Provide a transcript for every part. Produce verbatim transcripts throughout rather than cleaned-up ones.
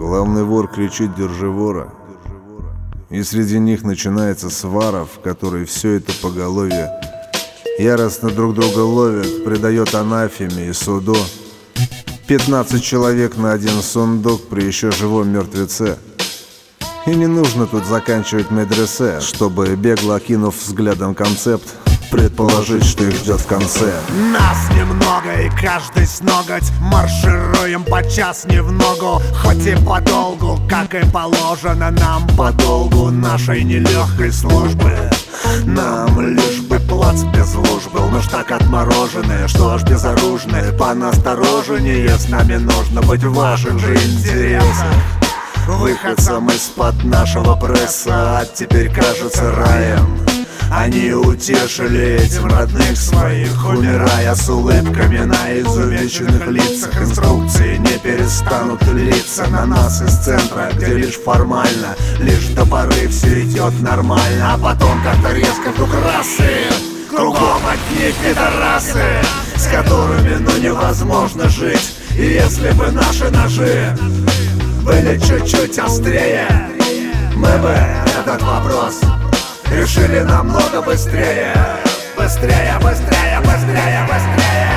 Главный вор кричит «держи вора», и среди них начинается свара, в которой все это поголовье яростно друг друга ловят, предает анафеме и суду. Пятнадцать человек на один сундук при еще живом мертвеце. И не нужно тут заканчивать медресе, чтобы, бегло окинув взглядом концепт, предположить, что их ждет в конце. Нас немного, и каждый с ноготь маршируем по час не в ногу, хоть и подолгу, как и положено нам по долгу нашей нелегкой службы. Нам лишь бы плац без луж был, но ж так отмороженные, что аж безоружные. Понастороженнее с нами нужно быть в ваших же интересах. Выходцам из-под нашего пресса а теперь кажется раем. Они утешили этим родных своих, умирая с улыбками на изувеченных лицах. Инструкции не перестанут литься на нас из центра, где лишь формально, лишь до поры все идет нормально. А потом как-то резко вдруг расы, кругом одни пидорасы, с которыми ну невозможно жить. И если бы наши ножи были чуть-чуть острее, мы бы этот вопрос решили намного быстрее. Быстрее, быстрее, быстрее, быстрее.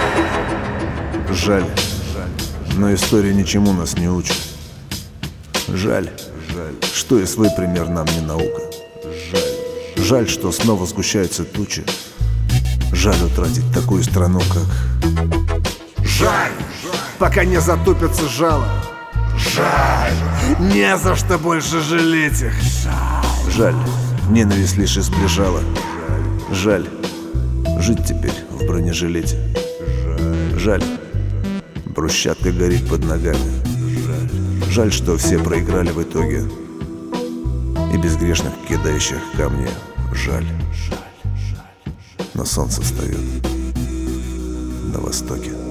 Жаль, но история ничему нас не учит. Жаль, что и свой пример нам не наука. Жаль, что снова сгущаются тучи. Жаль утратить такую страну, как... Жаль, пока не затупится жало. Жаль, не за что больше жалеть их. Жаль, ненависть лишь изближала. Жаль, жить теперь в бронежилете. Жаль, брусчатка горит под ногами. Жаль, что все проиграли в итоге, и безгрешных кидающих камни. Жаль, но солнце встает на востоке.